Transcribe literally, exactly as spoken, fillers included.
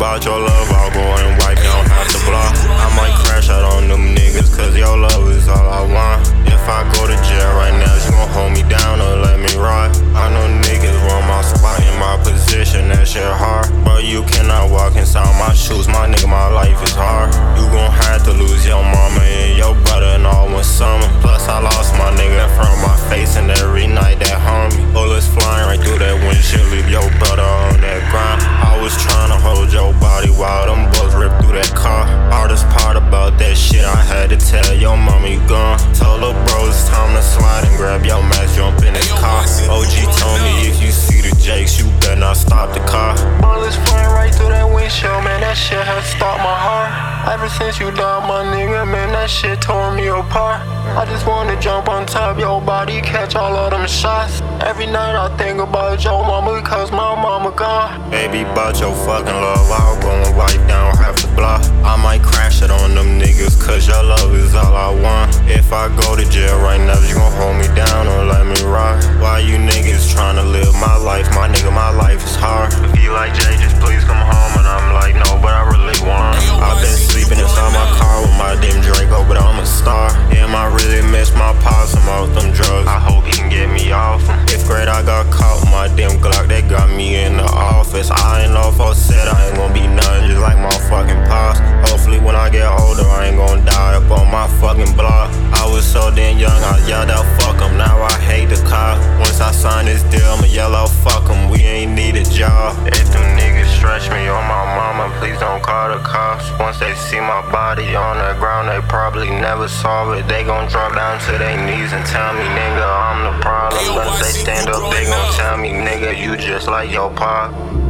about your love, I'll go and wipe, don't have to block. I might crash out on them niggas, cause your love is all I want. If I go to jail right now, you gon' hold me down or let me ride. I know niggas run my spot in my position, that shit hard. But you cannot walk inside my shoes, my nigga, my life is hard. You gon' have to lose your mama and your brother and all one summer. Plus I lost my nigga in front of my face, and every night that harm me. Bullets flying right through that windshield, leave your brother on that ground. I was trying to hold your body while them bullets ripped through that car. Hardest part about that shit, I had to tell your mama you gone. Told her bro it's time to slide and grab your mask, jump in the car. O G told me if you see the Jakes, you better not stop the car. Bullets flying right through that windshield, man, that shit has stopped my heart. Ever since you died, my nigga, man, that shit tore me apart. I just wanna jump on top of your body, catch all of them shots. Every night I think about your mama, cause my mama gone. Baby, about your fucking love, I'll go and wipe down half the block. I might crash it on them niggas, cause your love is all I want. If I go to jail right now, you gon' hold me down or let me rock. Why you niggas tryna live my life? My nigga, my life is hard. If you like Jay, just please come home. And I'm like, no, but I really want. I've been sleeping inside my car with my damn Draco, but I'm a star. Damn, I really miss my pops, I'm off them drugs. I hope he can get me off them. Fifth grade, I got caught with my damn Glock, they got me in the office. I ain't know if I said I ain't gon' be nothing, just like my fucking pops. Hopefully when I get older, I ain't gon' die up on my fucking block. I was so damn young, I yelled out fuck 'em, now I hate the cop. Once I sign this deal, I'ma yell out fuck 'em, we ain't need a job. If them niggas stretch me on my mama, please don't call the cops. Once they see my body on the ground, they probably never saw it. They gon' drop down to their knees and tell me, nigga, I'm the problem. But if they stand up, they gon' tell me, nigga, you just like your pop.